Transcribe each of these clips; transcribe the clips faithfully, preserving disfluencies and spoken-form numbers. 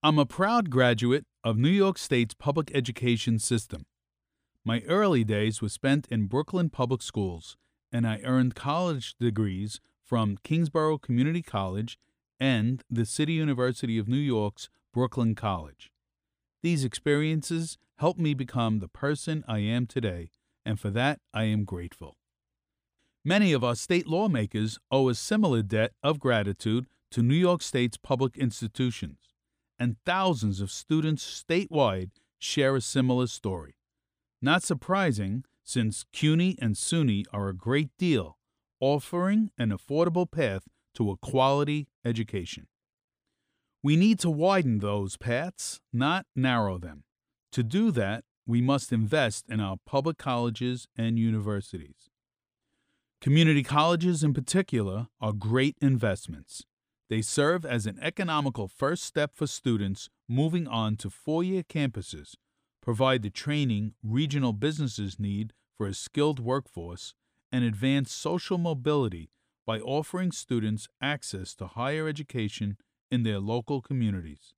I'm a proud graduate of New York State's public education system. My early days were spent in Brooklyn Public Schools, and I earned college degrees from Kingsborough Community College and the City University of New York's Brooklyn College. These experiences helped me become the person I am today, and for that I am grateful. Many of our state lawmakers owe a similar debt of gratitude to New York State's public institutions, and thousands of students statewide share a similar story. Not surprising, since CUNY and SUNY are a great deal, offering an affordable path to a quality education. We need to widen those paths, not narrow them. To do that, we must invest in our public colleges and universities. Community colleges in particular are great investments. They serve as an economical first step for students moving on to four-year campuses, provide the training regional businesses need for a skilled workforce, and advance social mobility by offering students access to higher education in their local communities.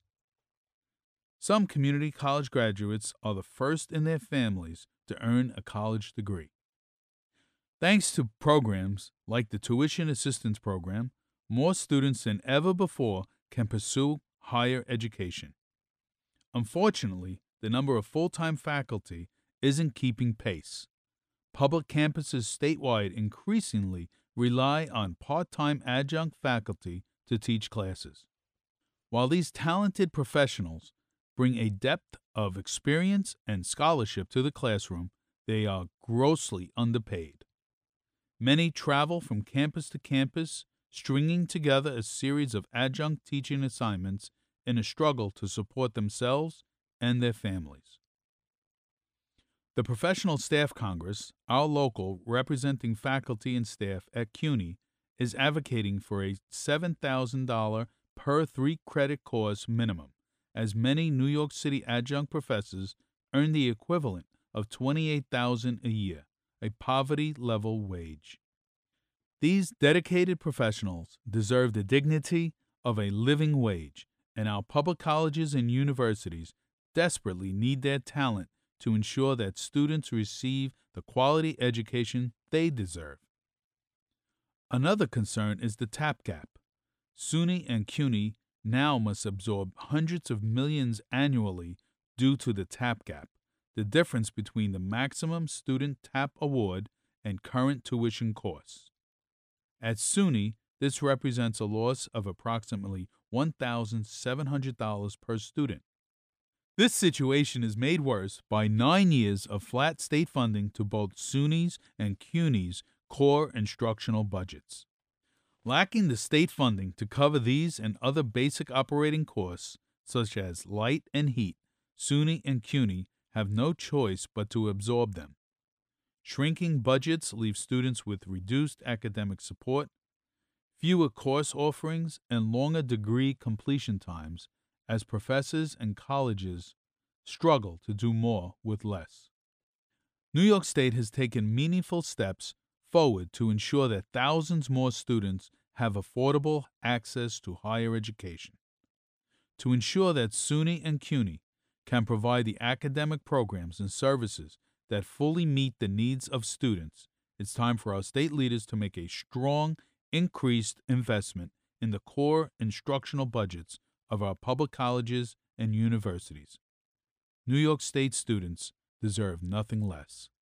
Some community college graduates are the first in their families to earn a college degree. Thanks to programs like the Tuition Assistance Program, more students than ever before can pursue higher education. Unfortunately, the number of full-time faculty isn't keeping pace. Public campuses statewide increasingly rely on part-time adjunct faculty to teach classes. While these talented professionals bring a depth of experience and scholarship to the classroom, they are grossly underpaid. Many travel from campus to campus, stringing together a series of adjunct teaching assignments in a struggle to support themselves and their families. The Professional Staff Congress, our local representing faculty and staff at CUNY, is advocating for a seven thousand dollars per three-credit course minimum, as many New York City adjunct professors earn the equivalent of twenty-eight thousand dollars a year, a poverty-level wage. These dedicated professionals deserve the dignity of a living wage, and our public colleges and universities desperately need their talent to ensure that students receive the quality education they deserve. Another concern is the TAP gap. SUNY and CUNY now must absorb hundreds of millions annually due to the TAP gap, the difference between the maximum student TAP award and current tuition costs. At SUNY, this represents a loss of approximately one thousand seven hundred dollars per student. This situation is made worse by nine years of flat state funding to both SUNY's and CUNY's core instructional budgets. Lacking the state funding to cover these and other basic operating costs, such as light and heat, SUNY and CUNY have no choice but to absorb them. Shrinking budgets leave students with reduced academic support, fewer course offerings, and longer degree completion times as professors and colleges struggle to do more with less. New York State has taken meaningful steps forward to ensure that thousands more students have affordable access to higher education. To ensure that SUNY and CUNY can provide the academic programs and services that fully meet the needs of students, it's time for our state leaders to make a strong, increased investment in the core instructional budgets of our public colleges and universities. New York State students deserve nothing less.